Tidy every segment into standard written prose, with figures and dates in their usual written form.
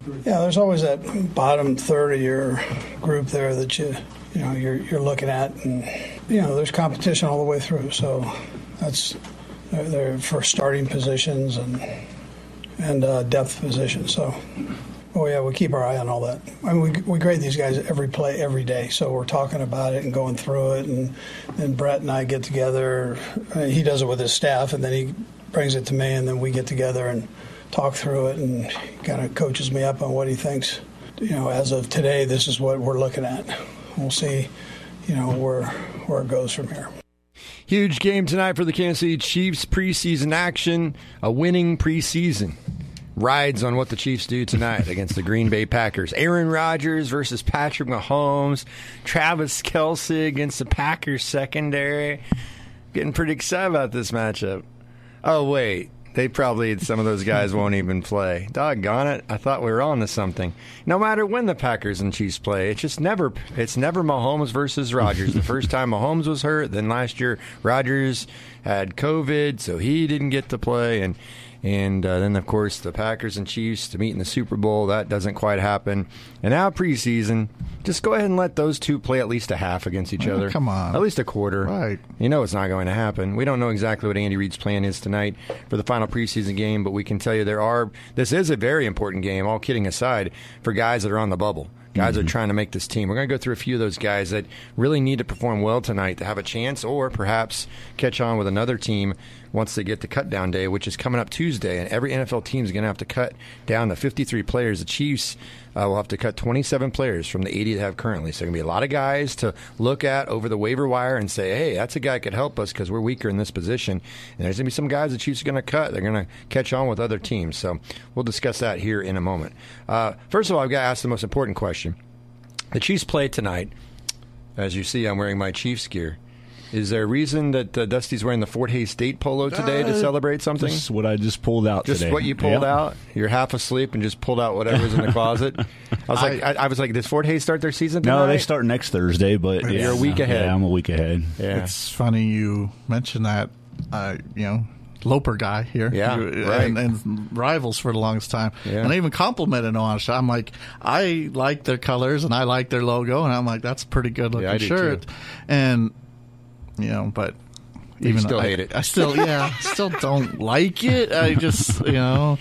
Yeah, there's always that bottom third of your group there that you're looking at, and there's competition all the way through. So that's they're for starting positions and depth positions. So, we keep our eye on all that. I mean, we grade these guys every play, every day. So we're talking about it and going through it, and then Brett and I get together. He does it with his staff, and then he brings it to me, and then we get together and talk through it, and kind of coaches me up on what he thinks. As of today, this is what we're looking at. We'll see, where it goes from here. Huge game tonight for the Kansas City Chiefs. Preseason action, a winning preseason. Rides on what the Chiefs do tonight against the Green Bay Packers. Aaron Rodgers versus Patrick Mahomes. Travis Kelce against the Packers secondary. Getting pretty excited about this matchup. Oh, wait. Some of those guys won't even play. Doggone it. I thought we were on to something. No matter when the Packers and Chiefs play, it's never Mahomes versus Rodgers. The first time Mahomes was hurt, then last year Rodgers had COVID, so he didn't get to play. And then, of course, the Packers and Chiefs to meet in the Super Bowl. That doesn't quite happen. And now preseason, just go ahead and let those two play at least a half against each other. Come on. At least a quarter. Right. It's not going to happen. We don't know exactly what Andy Reid's plan is tonight for the final preseason game, but we can tell you this is a very important game, all kidding aside, for guys that are on the bubble. Guys are trying to make this team. We're going to go through a few of those guys that really need to perform well tonight to have a chance or perhaps catch on with another team once they get to cut down day, which is coming up Tuesday. And every NFL team is going to have to cut down to 53 players. The Chiefs will have to cut 27 players from the 80 they have currently. So there's going to be a lot of guys to look at over the waiver wire and say, hey, that's a guy that could help us because we're weaker in this position. And there's going to be some guys the Chiefs are going to cut. They're going to catch on with other teams. So we'll discuss that here in a moment. First of all, I've got to ask the most important question. The Chiefs play tonight. As you see, I'm wearing my Chiefs gear. Is there a reason that Dusty's wearing the Fort Hays State polo today to celebrate something? This is what I just pulled out today. Just what you pulled out? You're half asleep and just pulled out whatever's in the closet? I was like, does Fort Hays start their season tonight? No, they start next Thursday, but you're a week ahead. Yeah, I'm a week ahead. Yeah. It's funny you mentioned that, Loper guy here. Yeah, right. And rivals for the longest time. Yeah. And I even complimented him on it. I'm like, I like their colors and I like their logo. And I'm like, that's a pretty good looking shirt. Too. And, but you still hate it. I still don't like it. I just, I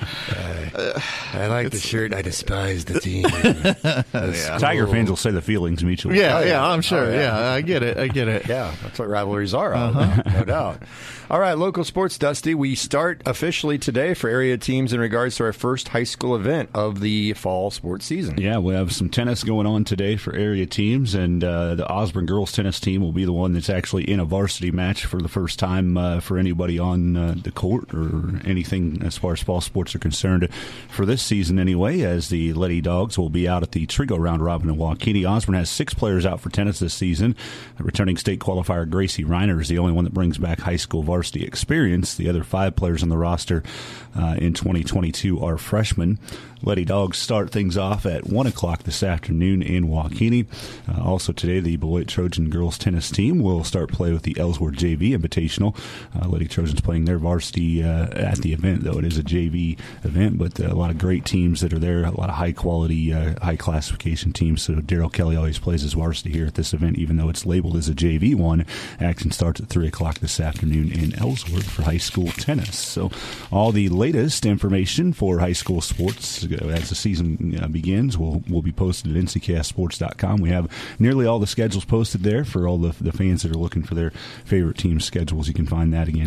like the shirt. I despise the team. Tiger fans will say the feelings mutually. Yeah, I'm sure. I get it. Yeah, that's what rivalries are. No doubt. All right, local sports, Dusty. We start officially today for area teams in regards to our first high school event of the fall sports season. Yeah, we have some tennis going on today for area teams, and the Osborne girls tennis team will be the one that's actually in a varsity match for the first time for anybody on the court or anything as far as fall sports are concerned for this season anyway, as the Lady Dogs will be out at the Trigo round robin in Waukene. Osborne has 6 players out for tennis this season. Returning state qualifier Gracie Reiner is the only one that brings back high school varsity experience. The other 5 players on the roster in 2022 are freshmen. Lady Dogs start things off at 1 o'clock this afternoon in Waukene. Also today, the Beloit Trojan girls tennis team will start play with the Ellsworth JV Invitational. Lady Trojans playing their varsity at the event, though it is a JV event, but a lot of great teams that are there, a lot of high-quality, high-classification teams. So Daryl Kelly always plays his varsity here at this event, even though it's labeled as a JV one. Action starts at 3 o'clock this afternoon in Ellsworth for high school tennis. So all the latest information for high school sports as the season begins will be posted at ncksports.com. We have nearly all the schedules posted there for all the fans that are looking for their favorite team schedules. You can find that again,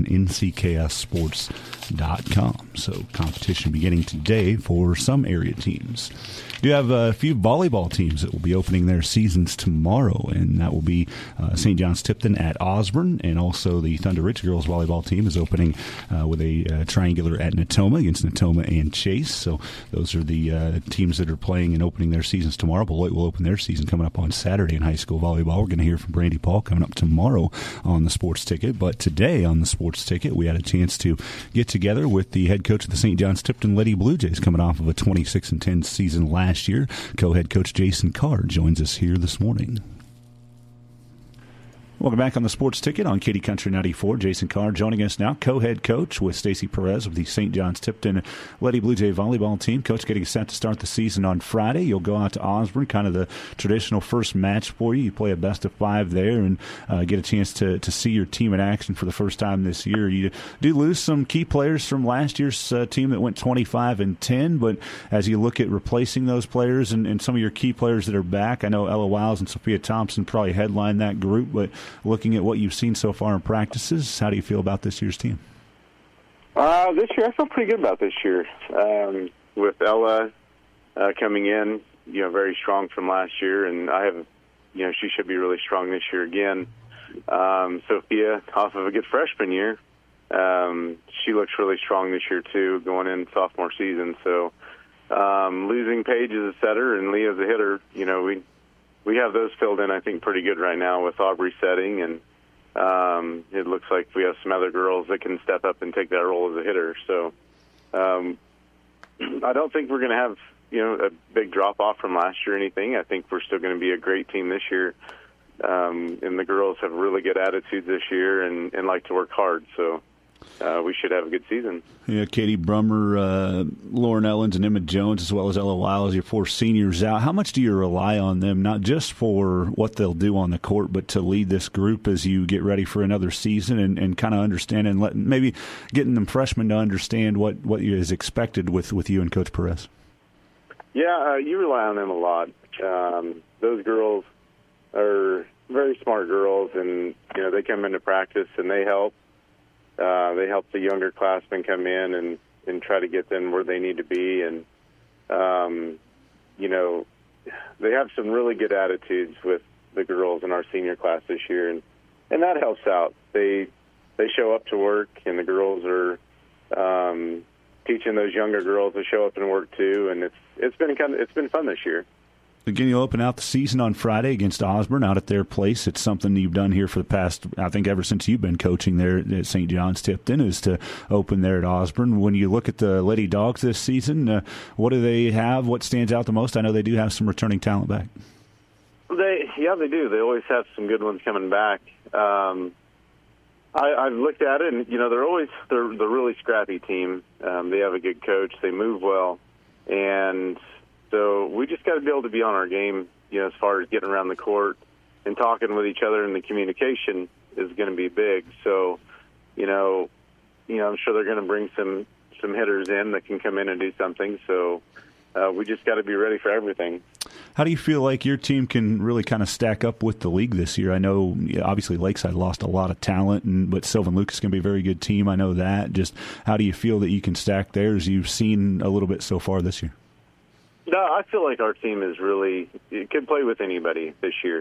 ncksports.com. So competition beginning today for some area teams. You have a few volleyball teams that will be opening their seasons tomorrow, and that will be St. John's Tipton at Osborne, and also the Thunder Ridge girls volleyball team is opening with a triangular at Natoma against Natoma and Chase. So those are the teams that are playing and opening their seasons tomorrow. Beloit will open their season coming up on Saturday in high school volleyball. We're going to hear from Brandy Paul coming up tomorrow on the Sports Ticket. But today on the Sports Ticket, we had a chance to get together with the head coach of the St. John's Tipton Lady Blue Jays, coming off of a 26-10 season last year. Co-head coach Jason Carr joins us here this morning. Welcome back on the Sports Ticket on Katy Country 94. Jason Carr joining us now, co-head coach with Stacy Perez of the St. John's Tipton Lady Blue Jay volleyball team. Coach, getting set to start the season on Friday. You'll go out to Osborne, kind of the traditional first match for you. You play a best-of-5 there and get a chance to see your team in action for the first time this year. You do lose some key players from last year's team that went 25-10, but as you look at replacing those players and some of your key players that are back, I know Ella Wiles and Sophia Thompson probably headline that group, but looking at what you've seen so far in practices, how do you feel about this year's team? This year, I feel pretty good about this year. With Ella coming in, very strong from last year, and I have, she should be really strong this year again. Sophia, off of a good freshman year, she looks really strong this year too, going in sophomore season. So losing Paige as a setter and Leah as a hitter, we have those filled in, I think, pretty good right now with Aubrey setting, and it looks like we have some other girls that can step up and take that role as a hitter. So I don't think we're going to have, a big drop-off from last year or anything. I think we're still going to be a great team this year, and the girls have really good attitudes this year and like to work hard. So we should have a good season. Yeah, Katie Brummer, Lauren Ellens, and Emma Jones, as well as Ella Wiles, your 4 seniors out. How much do you rely on them, not just for what they'll do on the court, but to lead this group as you get ready for another season and kind of understand and maybe getting them freshmen to understand what is expected with you and Coach Perez? Yeah, you rely on them a lot. Those girls are very smart girls, and they come into practice and they help. They help the younger classmen come in and try to get them where they need to be. And, they have some really good attitudes with the girls in our senior class this year. And that helps out. They show up to work, and the girls are teaching those younger girls to show up and work too. And it's been fun this year. Again, you'll open out the season on Friday against Osborne out at their place. It's something you've done here for the past, I think, ever since you've been coaching there at St. John's Tipton, is to open there at Osborne. When you look at the Lady Dogs this season, what do they have? What stands out the most? I know they do have some returning talent back. They do. They always have some good ones coming back. I've looked at it, and they're a really scrappy team. They have a good coach. They move well, and so we just got to be able to be on our game, as far as getting around the court and talking with each other, and the communication is going to be big. So, I'm sure they're going to bring some hitters in that can come in and do something. So we just got to be ready for everything. How do you feel like your team can really kind of stack up with the league this year? I know, obviously, Lakeside lost a lot of talent, but Sylvan Lucas is going to be a very good team. I know that. Just how do you feel that you can stack theirs? You've seen a little bit so far this year. No, I feel like our team is it can play with anybody this year.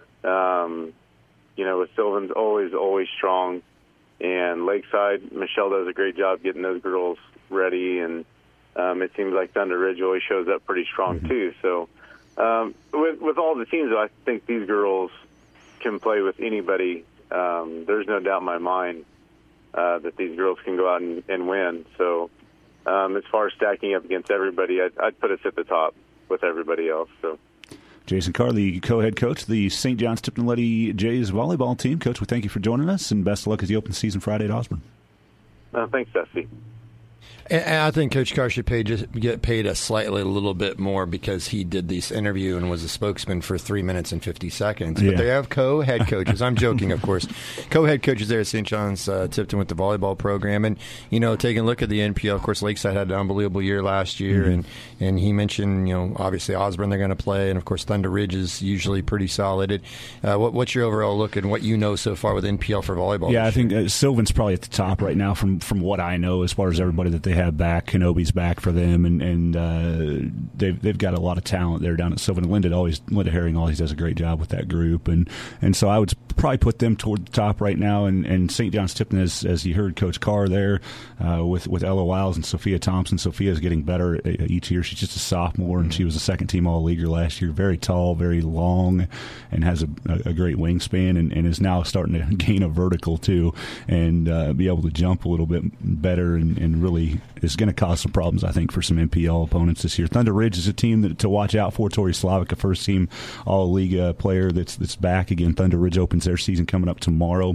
With Sylvan's always strong, and Lakeside, Michelle does a great job getting those girls ready, and it seems like Thunder Ridge always shows up pretty strong too. So with all the teams, I think these girls can play with anybody. There's no doubt in my mind that these girls can go out and win. So as far as stacking up against everybody, I'd put us at the top with everybody else. So, Jason Carr, the co-head coach of the St. John's Tipton Lady Jays volleyball team. Coach, we thank you for joining us, and best of luck as you open the season Friday at Osborne. Thanks, Dusty. And I think Coach Carr should get paid a little bit more because he did this interview and was a spokesman for 3 minutes and 50 seconds. But they have co-head coaches. I'm joking, of course. Co-head coaches there at St. John's Tipton with the volleyball program. And, taking a look at the NPL, of course, Lakeside had an unbelievable year last year. And he mentioned, obviously Osborne they're going to play. And, of course, Thunder Ridge is usually pretty solid. What's your overall look and what you know so far with NPL for volleyball? Yeah, I think Sylvan's probably at the top right now from what I know as far as everybody that they have back. Kenobi's back for them, and they've got a lot of talent there down at Sylvan. Linda Herring always does a great job with that group, and so I would probably put them toward the top right now. And St. John's Tipton, as you heard Coach Carr there, with Ella Wiles and Sophia Thompson. Sophia's getting better each year. She's just a sophomore, and she was a second-team All-Leaguer last year. Very tall, very long, and has a great wingspan, and is now starting to gain a vertical too, and be able to jump a little bit better and really really is going to cause some problems, I think, for some MPL opponents this year. Thunder Ridge is a team to watch out for. Tori Slavic, a first-team All-League player that's back. Again, Thunder Ridge opens their season coming up tomorrow.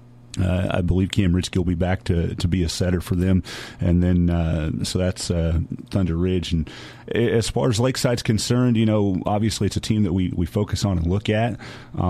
I believe Cam Richke will be back to be a setter for them. And then, so that's Thunder Ridge. And as far as Lakeside's concerned, obviously it's a team that we focus on and look at.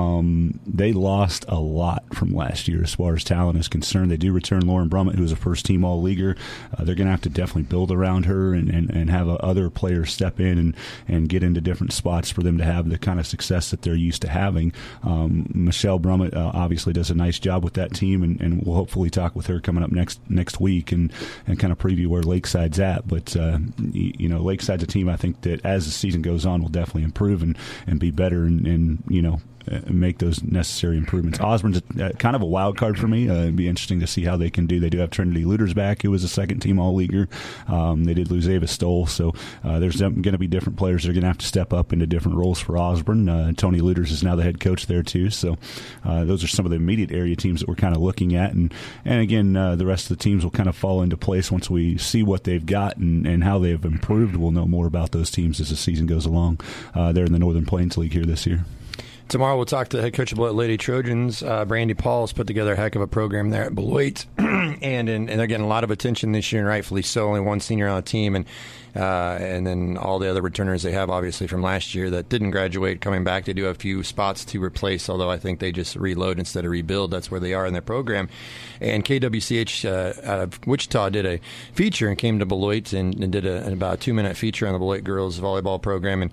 They lost a lot from last year as far as talent is concerned. They do return Lauren Brummett, who was a first-team All-Leaguer. They're going to have to definitely build around her and have other players step in and get into different spots for them to have the kind of success that they're used to having. Michelle Brummett obviously does a nice job with that team, and we'll hopefully talk with her coming up next week and kind of preview where Lakeside's at. But Lakeside's a team I think that as the season goes on will definitely improve and be better and make those necessary improvements. Osborne's kind of a wild card for me. It'd be interesting to see how they can do. They do have Trinity Luters back, who was a second-team All-Leaguer. They did lose Ava Stoll, so there's going to be different players that are going to have to step up into different roles for Osborne. Tony Luters is now the head coach there, too. So those are some of the immediate area teams that we're kind of looking at. And again, the rest of the teams will kind of fall into place once we see what they've got and how they've improved. We'll know more about those teams as the season goes along. They're in the Northern Plains League here this year. Tomorrow we'll talk to the head coach of Beloit Lady Trojans. Brandy Paul's put together a heck of a program there at Beloit, and they're getting a lot of attention this year, and rightfully so. Only one senior on the team, and then all the other returners they have, obviously, from last year that didn't graduate coming back. They do have a few spots to replace, although I think they just reload instead of rebuild. That's where they are in their program. And KWCH out of Wichita did a feature and came to Beloit and did about a 2-minute feature on the Beloit girls volleyball program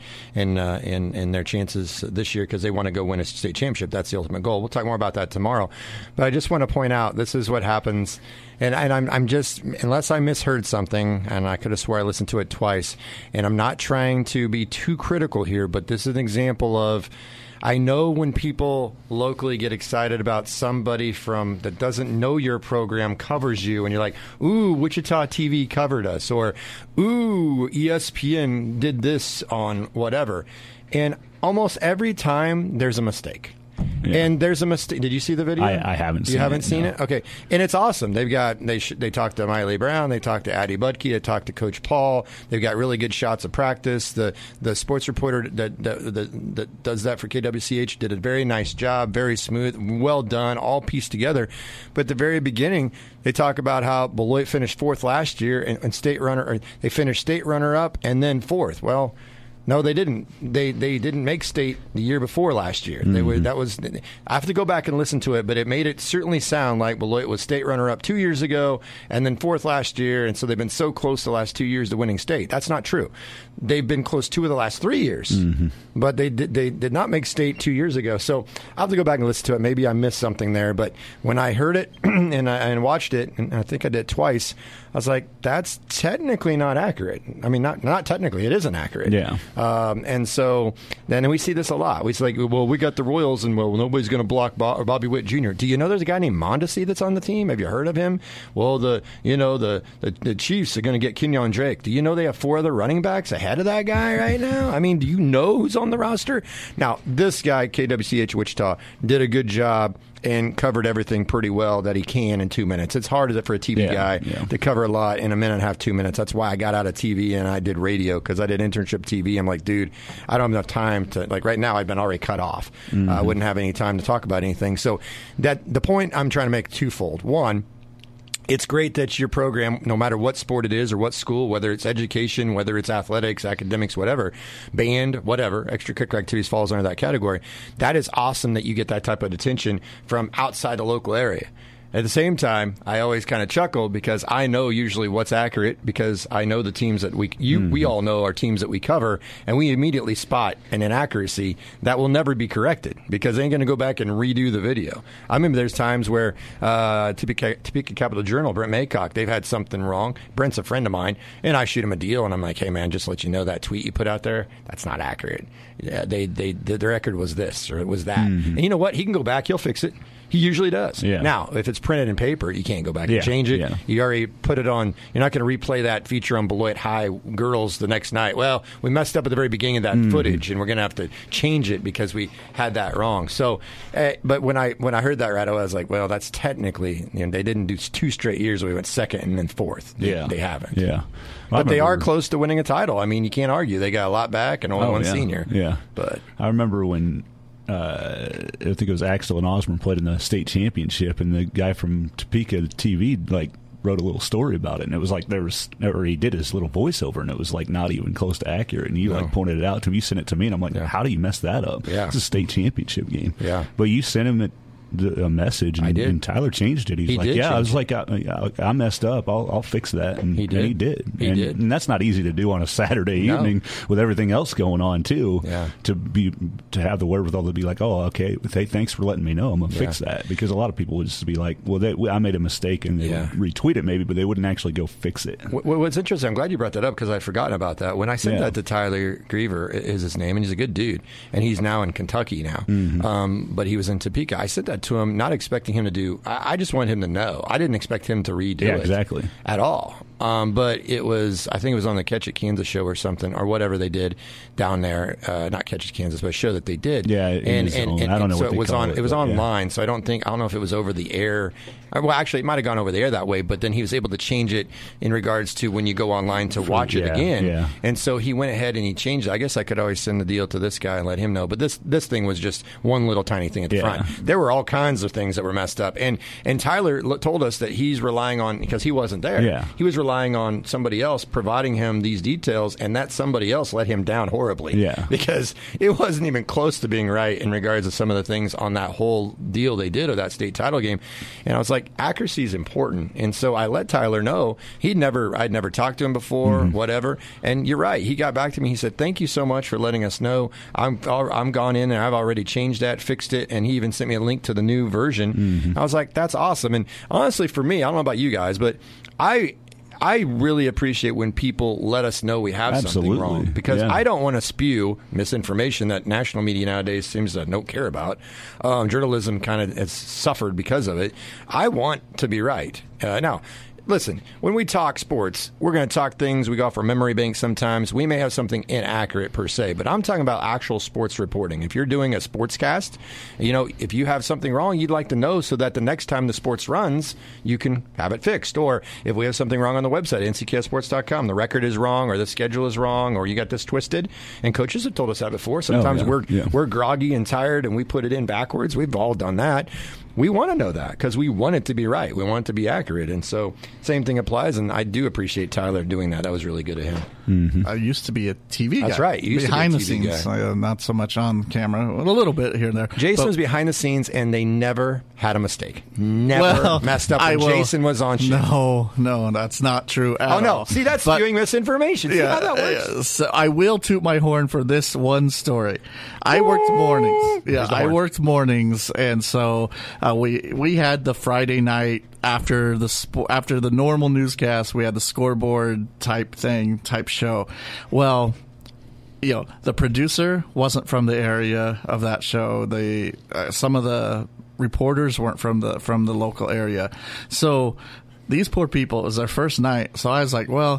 and their chances this year because they want to go win a state championship. That's the ultimate goal. We'll talk more about that tomorrow. But I just want to point out this is what happens. And I'm just, unless I misheard something, and I could have swore I listened to it twice, and I'm not trying to be too critical here, but this is an example of, I know when people locally get excited about somebody that doesn't know your program covers you, and you're like, ooh, Wichita TV covered us, or ooh, ESPN did this on whatever. And almost every time there's a mistake. Yeah. And there's a mistake. Did you see the video? I haven't seen it. You haven't seen it? Okay. And it's awesome. They've got, they talked to Miley Brown. They talked to Addie Budke. They talked to Coach Paul. They've got really good shots of practice. The sports reporter that does that for KWCH did a very nice job, very smooth, well done, all pieced together. But at the very beginning, they talk about how Beloit finished fourth last year and they finished state runner-up and then fourth. Well, no, they didn't. They didn't make state the year before last year. Mm-hmm. I have to go back and listen to it, but it made it certainly sound like Beloit was state runner-up 2 years ago and then fourth last year, and so they've been so close the last 2 years to winning state. That's not true. They've been close 2 of the last 3 years, mm-hmm. but they did not make state 2 years ago. So I'll have to go back and listen to it. Maybe I missed something there, but when I heard it and watched it, and I think I did twice, I was like, that's technically not accurate. I mean, not technically. It isn't accurate. Yeah. And so then we see this a lot. We say, like, well, we got the Royals, and well, nobody's going to block Bobby Witt Jr. Do you know there's a guy named Mondesi that's on the team? Have you heard of him? Well, the Chiefs are going to get Kenyon Drake. Do you know they have 4 other running backs ahead of that guy right now? I mean, do you know who's on the roster? Now, this guy, KWCH Wichita, did a good job and covered everything pretty well that he can in 2 minutes. It's hard for a TV guy to cover a lot in a minute and a half, 2 minutes. That's why I got out of TV and I did radio, because I did internship TV. I'm like, dude, I don't have enough time to, like, right now I've been already cut off. Mm-hmm. I wouldn't have any time to talk about anything. So the point I'm trying to make twofold. One, it's great that your program, no matter what sport it is or what school, whether it's education, whether it's athletics, academics, whatever, band, whatever, extracurricular activities falls under that category. That is awesome that you get that type of attention from outside the local area. At the same time, I always kind of chuckle because I know usually what's accurate, because I know the teams that we all know are teams that we cover, and we immediately spot an inaccuracy that will never be corrected because they ain't going to go back and redo the video. I remember there's times where Topeka Capital Journal, Brent Maycock, they've had something wrong. Brent's a friend of mine, and I shoot him a deal, and I'm like, hey, man, just to let you know that tweet you put out there, that's not accurate. Yeah, the record was this or it was that. Mm-hmm. And you know what? He can go back. He'll fix it. He usually does. Yeah. Now, if it's printed in paper, you can't go back and change it. Yeah. You already put it on. You're not going to replay that feature on Beloit High girls the next night. Well, we messed up at the very beginning of that footage, and we're going to have to change it because we had that wrong. So, but when I heard that, right, I was like, well, that's technically, they didn't do 2 straight years where we went second and then fourth. Yeah. They haven't. Yeah. But they are close to winning a title. I mean, you can't argue. They got a lot back and only one senior. Yeah. But I remember when I think it was Axel and Osborne played in the state championship, and the guy from Topeka TV wrote a little story about it, and it was like he did his little voiceover, and it was like not even close to accurate. And you pointed it out to me, you sent it to me, and I'm like, how do you mess that up? Yeah. It's a state championship game. Yeah. But you sent him a message, and Tyler changed it. He's like, I was like, I messed up. I'll fix that. And he did. He did. And that's not easy to do on a Saturday evening with everything else going on too. Yeah. To have the wherewithal to be like, oh, okay, thanks for letting me know. I'm gonna fix that, because a lot of people would just be like, well, I made a mistake, and they would retweet it maybe, but they wouldn't actually go fix it. What's interesting, I'm glad you brought that up, because I'd forgotten about that. When I sent that to Tyler Griever, is his name, and he's a good dude, and he's now in Kentucky now, but he was in Topeka. I sent that to him, not expecting him to do. I just wanted him to know. I didn't expect him to redo it exactly at all. But it was, I think it was on the Catch It Kansas show or something, or whatever they did down there. Not Catch It Kansas, but a show that they did. Yeah, and I don't know so what they it was call on. it was online, so I don't know if it was over the air. Well, actually, it might have gone over the air that way, but then he was able to change it in regards to when you go online to watch it again. Yeah. And so he went ahead and he changed it. I guess I could always send the deal to this guy and let him know. But this thing was just one little tiny thing at the front. There were all kinds of things that were messed up. And Tyler told us that he's relying on, because he wasn't there. Yeah. He was relying on somebody else providing him these details, and that somebody else let him down horribly. Yeah. Because it wasn't even close to being right in regards to some of the things on that whole deal they did of that state title game. And I was like, accuracy is important. And so I let Tyler know. I'd never talked to him before, whatever. And you're right. He got back to me. He said, thank you so much for letting us know. I'm gone in and I've already changed that, fixed it. And he even sent me a link to the new version. I was like, that's awesome. And honestly, for me, I don't know about you guys, but I really appreciate when people let us know we have something wrong, because I don't want to spew misinformation that national media nowadays seems to not care about. Journalism kind of has suffered because of it. I want to be right. Now, listen, when we talk sports, we're going to talk things. We go off our memory bank sometimes. We may have something inaccurate per se, but I'm talking about actual sports reporting. If you're doing a sportscast, if you have something wrong, you'd like to know so that the next time the sports runs, you can have it fixed. Or if we have something wrong on the website, ncktsports.com, the record is wrong or the schedule is wrong or you got this twisted. And coaches have told us that before. Sometimes we're groggy and tired and we put it in backwards. We've all done that. We want to know that because we want it to be right. We want it to be accurate. And so same thing applies, and I do appreciate Tyler doing that. That was really good of him. I used to be a TV guy. That's right. You used behind to be a TV the scenes, guy. not so much on camera, a little bit here and there. Jason was behind the scenes, and they never had a mistake. Never messed up when Jason was on show. No, that's not true at all. See, that's spewing misinformation. See how that works? So I will toot my horn for this one story. I worked mornings. Yeah, I worked mornings, and so we had the Friday night after the normal newscast. We had the scoreboard type show. Well, the producer wasn't from the area of that show. Some of the reporters weren't from the local area. So these poor people, it was their first night. So I was like, well,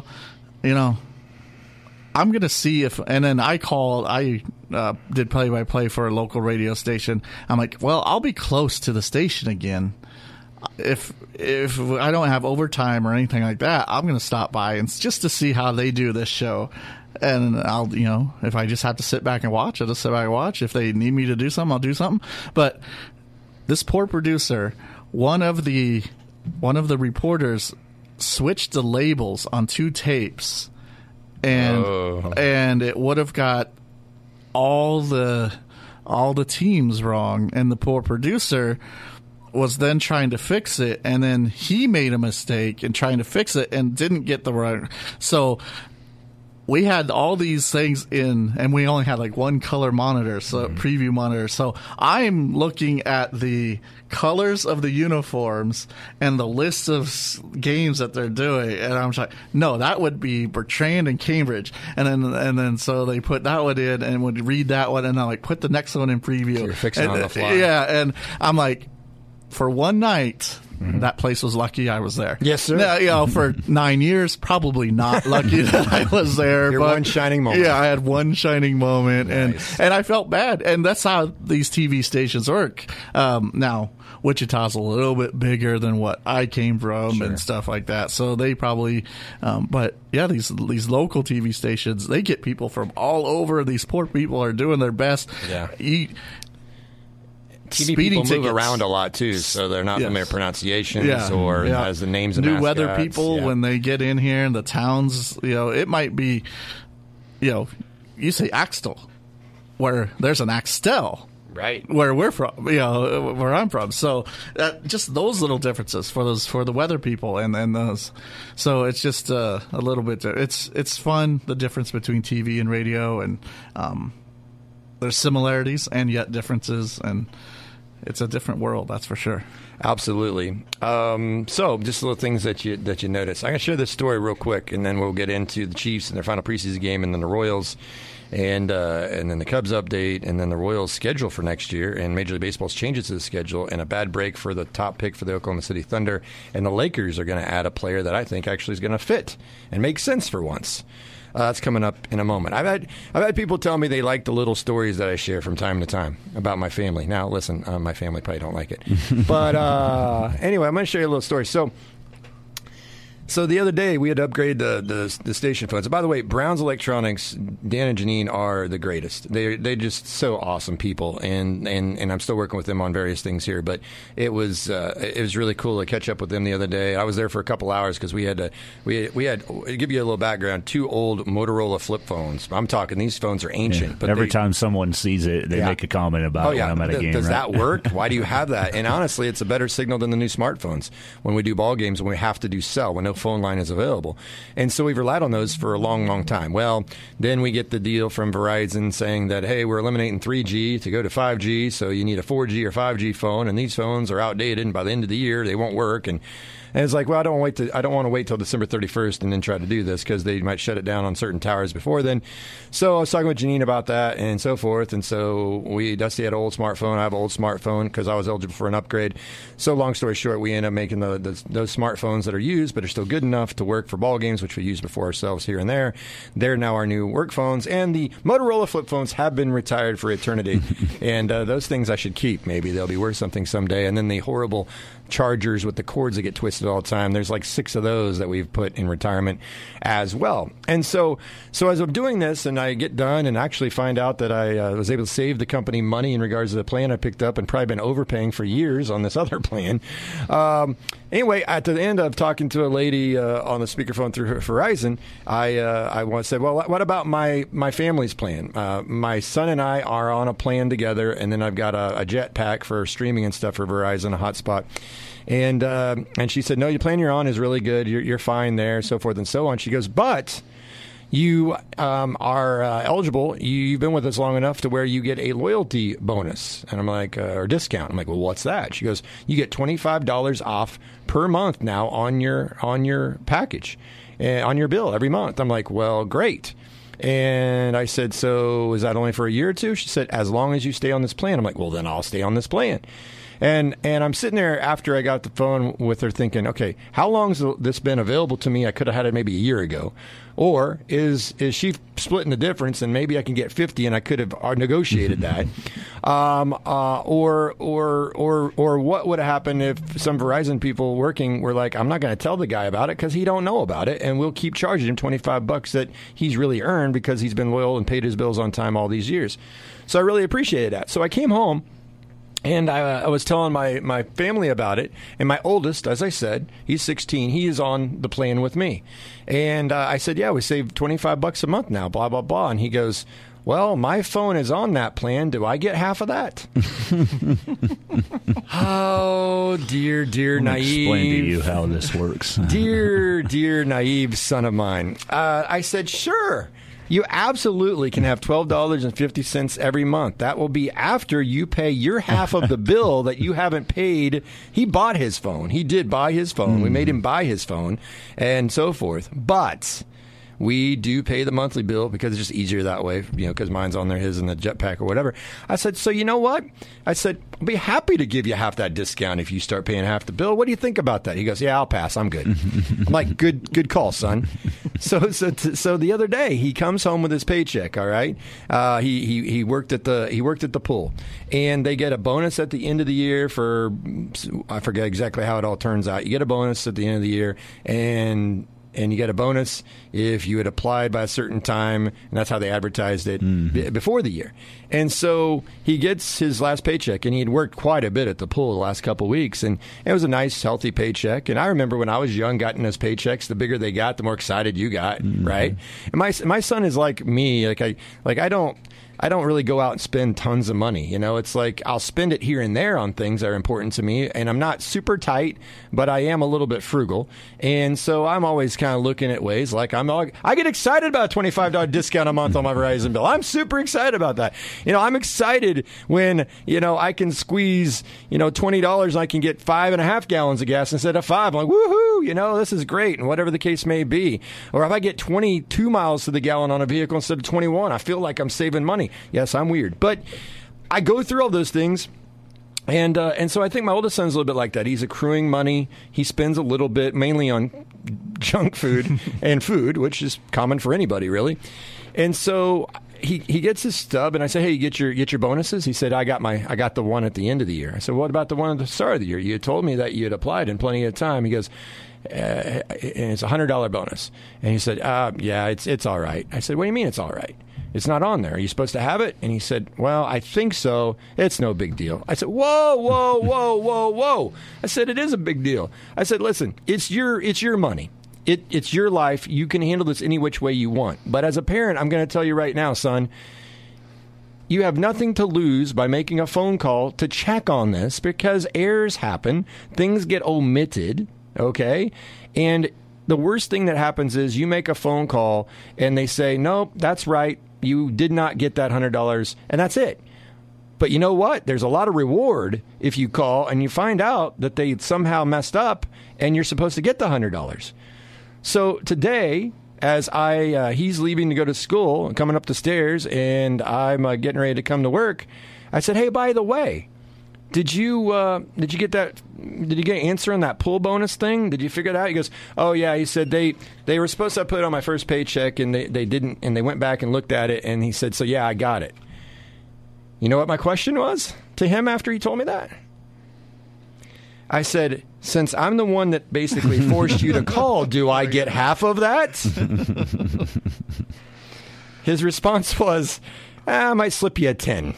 I'm going to see if, and then I did play-by-play for a local radio station. I'm like, well, I'll be close to the station again. If I don't have overtime or anything like that, I'm going to stop by and just to see how they do this show. And I'll, if I just have to sit back and watch, I'll just sit back and watch. If they need me to do something, I'll do something. But this poor producer, one of the reporters switched the labels on 2 tapes. And it would have got all the teams wrong, and the poor producer was then trying to fix it, and then he made a mistake in trying to fix it and didn't get the right. So we had all these things in, and we only had like one color monitor, so preview monitor. So I'm looking at the colors of the uniforms and the list of games that they're doing, and I'm like, no, that would be Bertrand and Cambridge, and then so they put that one in and would read that one, and then like put the next one in preview. So you're fixing on the fly. Yeah, and I'm like, for one night, that place was lucky I was there. Yes, sir. Now, for 9 years, probably not lucky that I was there. Your but one shining moment. Yeah, I had one shining moment, Nice. and I felt bad. And that's how these TV stations work. Now, Wichita's a little bit bigger than what I came from and stuff like that. So they probably, but yeah, these local TV stations, they get people from all over. These poor people are doing their best. Yeah. TV Speeding people move tickets. around a lot too, so they're not familiar with pronunciations or as the names of new mascots. weather people when they get in here in the towns. It might be, you say Axtell, where there's an Axtell. Right. Where we're from, where I'm from. So just those little differences for the weather people and those. So it's just a little bit. It's fun, the difference between TV and radio, and there's similarities and yet differences, and it's a different world, that's for sure. Absolutely. So just little things that you notice. I'm going to share this story real quick, and then we'll get into the Chiefs and their final preseason game, and then the Royals. And then the Cubs update, and then the Royals' schedule for next year, and Major League Baseball's changes to the schedule, and a bad break for the top pick for the Oklahoma City Thunder. And the Lakers are going to add a player that I think actually is going to fit and make sense for once. That's coming up in a moment. I've had people tell me they like the little stories that I share from time to time about my family. Now, listen, my family probably don't like it, but anyway, I'm going to share you a little story. So the other day, we had to upgrade the station phones. And by the way, Brown's Electronics, Dan and Janine are the greatest. They're just so awesome people, and I'm still working with them on various things here. But it was really cool to catch up with them the other day. I was there for a couple hours because we had to give you a little background. 2 old Motorola flip phones. I'm talking these phones are ancient. Yeah. But every time someone sees it, they make a comment about when I'm at a game. Does right? that work? Why do you have that? And honestly, it's a better signal than the new smartphones when we do ball games, when we have to do cell, when no phone line is available. And so we've relied on those for a long, long time. Well, then we get the deal from Verizon saying that, hey, we're eliminating 3G to go to 5G, so you need a 4G or 5G phone, and these phones are outdated, and by the end of the year, they won't work. And it's like, well, I don't want to wait till December 31st and then try to do this because they might shut it down on certain towers before then. So I was talking with Janine about that and so forth. And so Dusty had an old smartphone. I have an old smartphone because I was eligible for an upgrade. So long story short, we end up making those smartphones that are used but are still good enough to work for ball games, which we use before ourselves here and there. They're now our new work phones. And the Motorola flip phones have been retired for eternity. And those things I should keep. Maybe they'll be worth something someday. And then the horrible chargers with the cords that get twisted all the time. There's like 6 of those that we've put in retirement as well. And so as I'm doing this and I get done and actually find out that I was able to save the company money in regards to the plan I picked up and probably been overpaying for years on this other plan. Anyway, at the end of talking to a lady on the speakerphone through Verizon, I said, well, what about my family's plan? My son and I are on a plan together, and then I've got a jet pack for streaming and stuff for Verizon, a hotspot. And she said, no, your plan you're on is really good. You're fine there, so forth and so on. She goes, but you are eligible. You've been with us long enough to where you get a loyalty bonus. And I'm like, or discount. I'm like, well, what's that? She goes, you get $25 off per month now on your package, on your bill every month. I'm like, well, great. And I said, so is that only for a year or two? She said, as long as you stay on this plan. I'm like, well, then I'll stay on this plan. And I'm sitting there after I got the phone with her thinking, okay, how long has this been available to me? I could have had it maybe a year ago. Or is she splitting the difference and maybe I can get 50 and I could have negotiated that? Or what would have happened if some Verizon people working were like, I'm not going to tell the guy about it because he don't know about it, and we'll keep charging him $25 that he's really earned because he's been loyal and paid his bills on time all these years. So I really appreciated that. So I came home. And I was telling my family about it. And my oldest, as I said, he's 16. He is on the plan with me. And I said, yeah, we saved $25 a month now, blah, blah, blah. And he goes, well, my phone is on that plan. Do I get half of that? Oh, dear, naive. Explain to you how this works. dear, naive son of mine. I said, sure. You absolutely can have $12.50 every month. That will be after you pay your half of the bill that you haven't paid. He bought his phone. He did buy his phone. We made him buy his phone and so forth. But we do pay the monthly bill because it's just easier that way, because mine's on there, his in the jetpack or whatever. I said, so you know what? I said, I'll be happy to give you half that discount if you start paying half the bill. What do you think about that? He goes, yeah, I'll pass. I'm good. I'm like, good call, son. So the other day he comes home with his paycheck. All right, he worked at the pool, and they get a bonus at the end of the year for, I forget exactly how it all turns out. You get a bonus at the end of the year, and you get a bonus if you had applied by a certain time, and that's how they advertised it before the year. And so he gets his last paycheck, and he had worked quite a bit at the pool the last couple of weeks, and it was a nice, healthy paycheck. And I remember when I was young, getting those paychecks, the bigger they got, the more excited you got, right? And my son is like me. I don't really go out and spend tons of money. It's like I'll spend it here and there on things that are important to me, and I'm not super tight, but I am a little bit frugal. And so I'm always kind of looking at ways like I get excited about a $25 discount a month on my Verizon bill. I'm super excited about that. I'm excited when, I can squeeze, $20 and I can get 5.5 gallons of gas instead of 5. I'm like, woohoo, this is great, and whatever the case may be. Or if I get 22 miles to the gallon on a vehicle instead of 21, I feel like I'm saving money. Yes, I'm weird, but I go through all those things, and so I think my oldest son's a little bit like that. He's accruing money. He spends a little bit, mainly on junk food and food, which is common for anybody, really. And so he gets his stub, and I say, "Hey, you get your bonuses?" He said, "I got the one at the end of the year." I said, "What about the one at the start of the year? You had told me that you had applied in plenty of time." He goes, and it's a $100 bonus, and he said, "Yeah, it's all right." I said, "What do you mean it's all right? It's not on there. Are you supposed to have it?" And he said, "Well, I think so. It's no big deal." I said, whoa. I said, "It is a big deal." I said, "Listen, it's your money. It's your life. You can handle this any which way you want. But as a parent, I'm going to tell you right now, son, you have nothing to lose by making a phone call to check on this, because errors happen. Things get omitted, okay? And the worst thing that happens is you make a phone call and they say, nope, that's right. You did not get that $100, and that's it. But you know what? There's a lot of reward if you call and you find out that they somehow messed up and you're supposed to get the $100. So today, as he's leaving to go to school and coming up the stairs, and I'm getting ready to come to work, I said, "Hey, by the way, did you get that? Did you get an answer on that pool bonus thing? Did you figure it out?" He goes, "Oh yeah." He said they were supposed to put it on my first paycheck, and they didn't, and they went back and looked at it, and he said, "So yeah, I got it." You know what my question was to him after he told me that? I said, "Since I'm the one that basically forced you to call, do I get half of that?" His response was, "I might slip you a 10.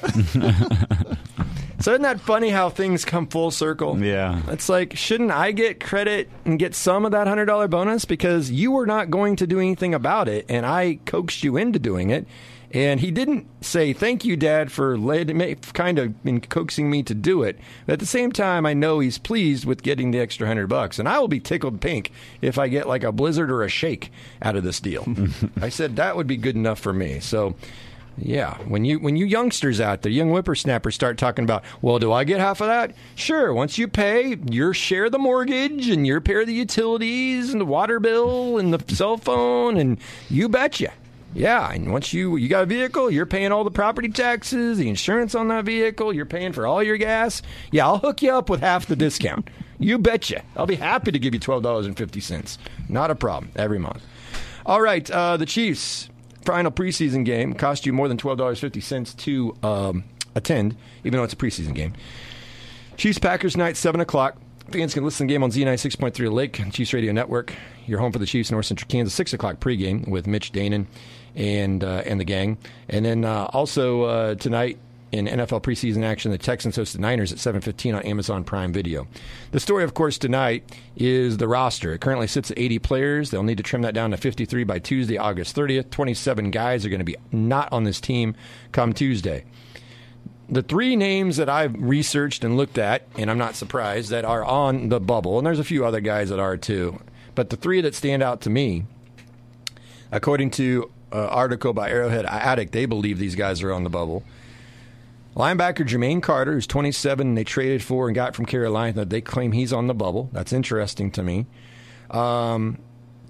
So isn't that funny how things come full circle? Yeah. It's like, shouldn't I get credit and get some of that $100 bonus? Because you were not going to do anything about it, and I coaxed you into doing it. And he didn't say, "Thank you, Dad, for kind of coaxing me to do it." But at the same time, I know he's pleased with getting the extra $100. And I will be tickled pink if I get like a blizzard or a shake out of this deal. I said that would be good enough for me. So, yeah, when you youngsters out there, young whippersnappers, start talking about, well, do I get half of that? Sure, once you pay your share of the mortgage and your share of the utilities and the water bill and the cell phone, and you betcha. Yeah, and once you got a vehicle, you're paying all the property taxes, the insurance on that vehicle, you're paying for all your gas. Yeah, I'll hook you up with half the discount. You betcha. I'll be happy to give you $12.50. Not a problem, every month. All right, the Chiefs' final preseason game cost you more than $12.50 to attend, even though it's a preseason game. Chiefs-Packers night, 7 o'clock. Fans can listen to the game on Z96.3 Lake, Chiefs Radio Network. You're home for the Chiefs, North Central Kansas, 6 o'clock pregame with Mitch Danon and the gang. And then also tonight in NFL preseason action, the Texans host the Niners at 7:15 on Amazon Prime Video. The story, of course, tonight is the roster. It currently sits at 80 players. They'll need to trim that down to 53 by Tuesday, August 30th. 27 guys are going to be not on this team come Tuesday. The three names that I've researched and looked at, and I'm not surprised, that are on the bubble, and there's a few other guys that are too, but the three that stand out to me, according to an article by Arrowhead Addict, they believe these guys are on the bubble. Linebacker Jermaine Carter, who's 27, and they traded for and got from Carolina. They claim he's on the bubble. That's interesting to me.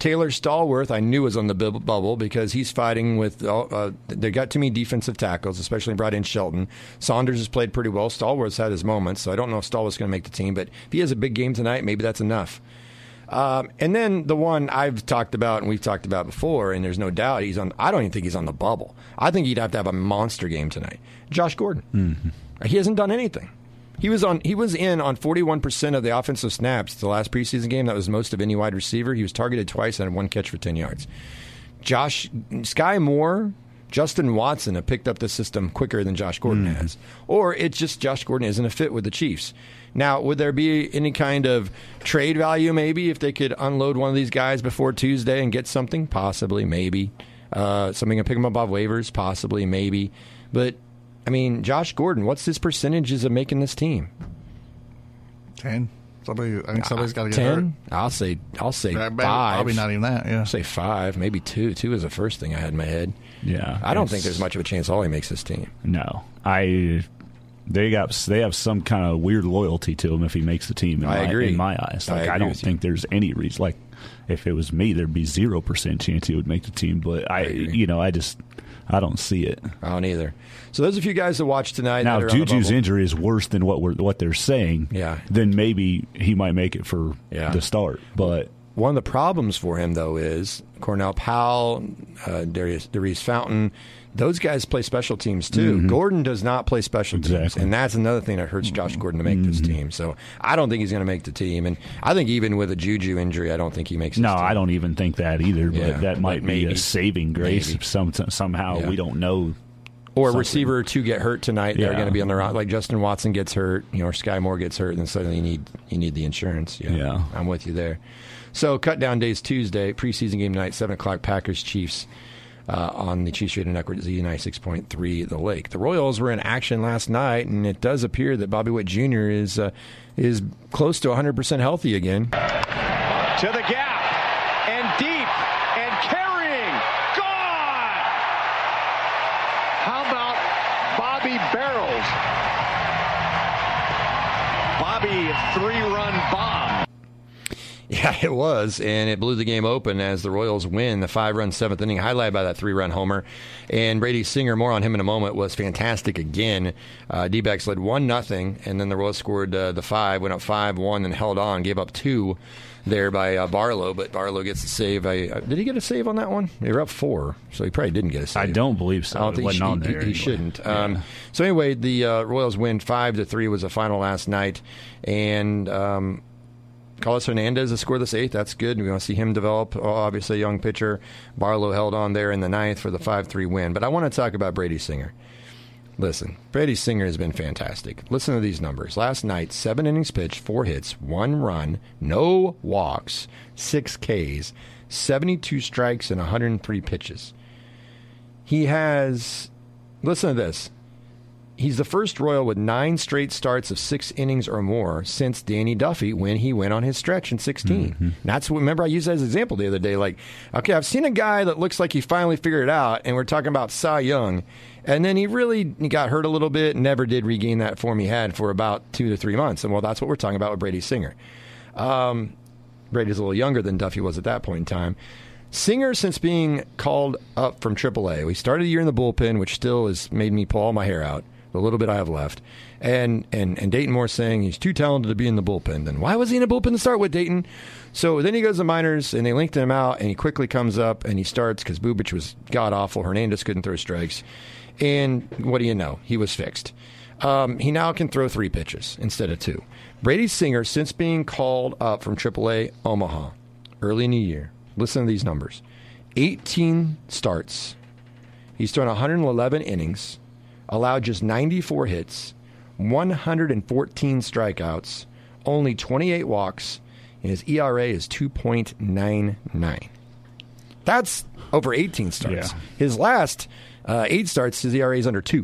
Taylor Stallworth, I knew was on the bubble because he's fighting with. They got too many defensive tackles, especially brought in Shelton. Saunders has played pretty well. Stallworth's had his moments, so I don't know if Stallworth's going to make the team. But if he has a big game tonight, maybe that's enough. And then the one I've talked about and we've talked about before, and there's no doubt he's on. I don't even think he's on the bubble. I think he'd have to have a monster game tonight. Josh Gordon. Mm-hmm. He hasn't done anything. He was in on 41% of the offensive snaps the last preseason game. That was most of any wide receiver. He was targeted twice and had one catch for 10 yards. Sky Moore, Justin Watson have picked up the system quicker than Josh Gordon has. Or it's just Josh Gordon isn't a fit with the Chiefs. Now, would there be any kind of trade value maybe if they could unload one of these guys before Tuesday and get something? Possibly, maybe. Something can pick them up off waivers? Possibly, maybe. But I mean, Josh Gordon, what's his percentages of making this team? 10. Somebody's got to get 10? hurt. I'll say 5. Probably not even that, yeah. I'll say 5, maybe 2. 2 is the first thing I had in my head. Yeah. I don't think there's much of a chance Ollie makes this team. No. They have some kind of weird loyalty to him if he makes the team in my eyes. I don't think there's any reason. Like, if it was me, there'd be 0% chance he would make the team. But I don't see it. I don't either. So there's a few guys to watch tonight. Now, if Juju's injury is worse than what they're saying, then maybe he might make it for the start. But one of the problems for him, though, is Cornell Powell, Darius Fountain. Those guys play special teams, too. Mm-hmm. Gordon does not play special teams, and that's another thing that hurts Josh Gordon to make this team. So I don't think he's going to make the team. And I think even with a Juju injury, I don't think he makes this team. I don't even think that either, but that might be a saving grace if somehow we don't know. Or a receiver or two get hurt tonight. They're going to be on the route. Like Justin Watson gets hurt, or Sky Moore gets hurt, and then suddenly you need the insurance. Yeah, I'm with you there. So cut down days Tuesday, preseason game tonight, 7 o'clock, Packers-Chiefs. On the Chiefs Radio Network, Z96.3 The Lake. The Royals were in action last night, and it does appear that Bobby Witt Jr. is close to 100% healthy again. To the gap, and deep, and carrying, gone! How about Bobby Barrels? Bobby 3-run bomb. Yeah, it was, and it blew the game open as the Royals win the 5-run 7th inning, highlighted by that 3-run homer. And Brady Singer, more on him in a moment, was fantastic again. D-backs led 1-0, and then the Royals scored the 5, went up 5-1, and held on, gave up 2 there by Barlow, but Barlow gets the save. Did he get a save on that one? They were up 4, so he probably didn't get a save. I don't believe so. I don't think he shouldn't. Yeah. So anyway, the Royals win 5-3 was the final last night, and Carlos Hernandez has scored this 8th. That's good. We want to see him develop. Obviously, a young pitcher. Barlow held on there in the 9th for the 5-3 win. But I want to talk about Brady Singer. Listen, Brady Singer has been fantastic. Listen to these numbers. Last night, 7 innings pitched, 4 hits, 1 run, no walks, 6 Ks, 72 strikes, and 103 pitches. He has, listen to this, he's the first Royal with 9 straight starts of 6 innings or more since Danny Duffy when he went on his stretch in 16. Mm-hmm. That's what, remember I used that as an example the other day. Like, okay, I've seen a guy that looks like he finally figured it out, and we're talking about Cy Young, and then he got hurt a little bit and never did regain that form he had for about 2 to 3 months. And, well, that's what we're talking about with Brady Singer. Brady's a little younger than Duffy was at that point in time. Singer, since being called up from AAA, we started the year in the bullpen, which still has made me pull all my hair out. The little bit I have left. And Dayton Moore saying he's too talented to be in the bullpen. Then why was he in the bullpen to start with, Dayton? So then he goes to minors, and they linked him out, and he quickly comes up, and he starts because Bubic was god-awful. Hernandez couldn't throw strikes. And what do you know? He was fixed. He now can throw 3 pitches instead of 2. Brady Singer, since being called up from AAA Omaha early in the year, listen to these numbers. 18 starts. He's thrown 111 innings. Allowed just 94 hits, 114 strikeouts, only 28 walks, and his ERA is 2.99. That's over 18 starts. Yeah. His last 8 starts, his ERA is under 2.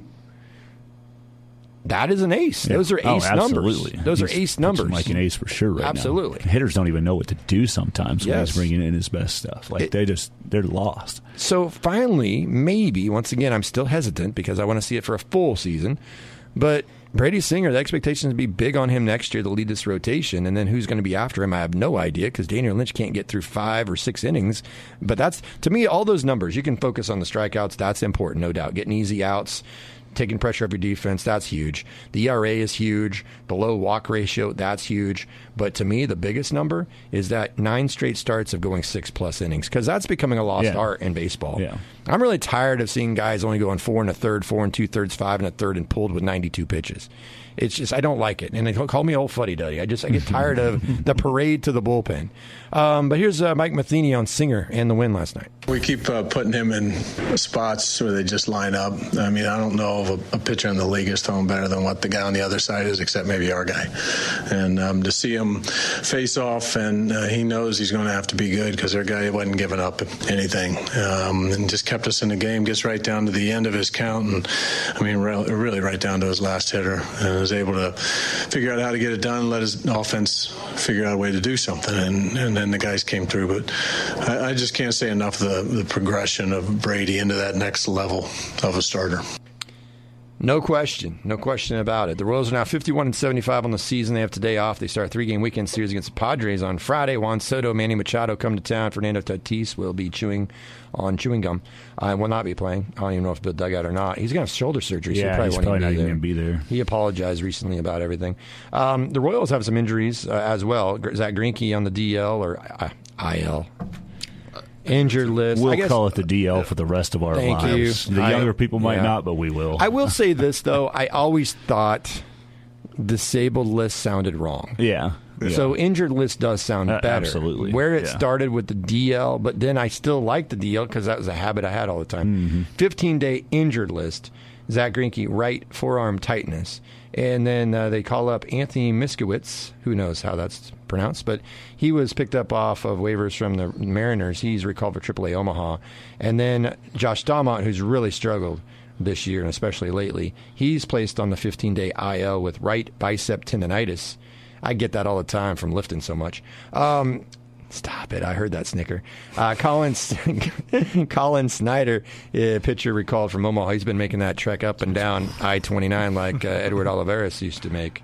That is an ace. Yeah. Those are ace numbers. Those are ace numbers. Like an ace for sure right absolutely. Now. Hitters don't even know what to do sometimes when he's bringing in his best stuff. Like they're lost. So finally, maybe, once again, I'm still hesitant because I want to see it for a full season, But Brady Singer, the expectation is to be big on him next year to lead this rotation, and then who's going to be after him, I have no idea, because Daniel Lynch can't get through 5 or 6 innings. But that's, to me, all those numbers, you can focus on the strikeouts. That's important, no doubt. Getting easy outs, taking pressure off your defense, that's huge. The ERA is huge. The low walk ratio, that's huge. But to me, the biggest number is that 9 straight starts of going 6+ innings, because that's becoming a lost art in baseball. Yeah. I'm really tired of seeing guys only going 4 1/3, 4 2/3, 5 1/3, and pulled with 92 pitches. It's just, I don't like it. And they call me old fuddy-duddy. I get tired of the parade to the bullpen. But here's Mike Matheny on Singer and the win last night. We keep putting him in spots where they just line up. I mean, I don't know of a pitcher in the league is throwing better than what the guy on the other side is, except maybe our guy. And to see him face off, and he knows he's going to have to be good because their guy wasn't giving up anything, and just kept us in the game. Gets right down to the end of his count, and I mean, really right down to his last hitter, and was able to figure out how to get it done, let his offense figure out a way to do something, and then the guys came through. But I just can't say enough the progression of Brady into that next level of a starter. No question about it. The Royals are now 51-75 on the season. They have today off. They start a 3-game weekend series against the Padres on Friday. Juan Soto, Manny Machado come to town. Fernando Tatis will be chewing gum. I will not be playing. I don't even know if he'll dugout or not. He's going to have shoulder surgery, so he's probably not even going to be there. He apologized recently about everything. The Royals have some injuries as well. Zach Greinke on the DL or IL. Injured list. We'll call it the DL for the rest of our lives. The younger people might not, but we will. I will say this, though. I always thought disabled list sounded wrong. Yeah. So injured list does sound better. Absolutely. Where it started with the DL, but then I still like the DL because that was a habit I had all the time. 15-day injured list. Zach Greinke, right forearm tightness. And then they call up Anthony Miskowitz, who knows how that's pronounced, but he was picked up off of waivers from the Mariners. He's recalled for AAA Omaha. And then Josh Daumont, who's really struggled this year and especially lately, he's placed on the 15-day IL with right bicep tendonitis. I get that all the time from lifting so much. Stop it. I heard that snicker. Colin Snyder, pitcher recalled from Omaha. He's been making that trek up and down I-29 like Edward Olivares used to make.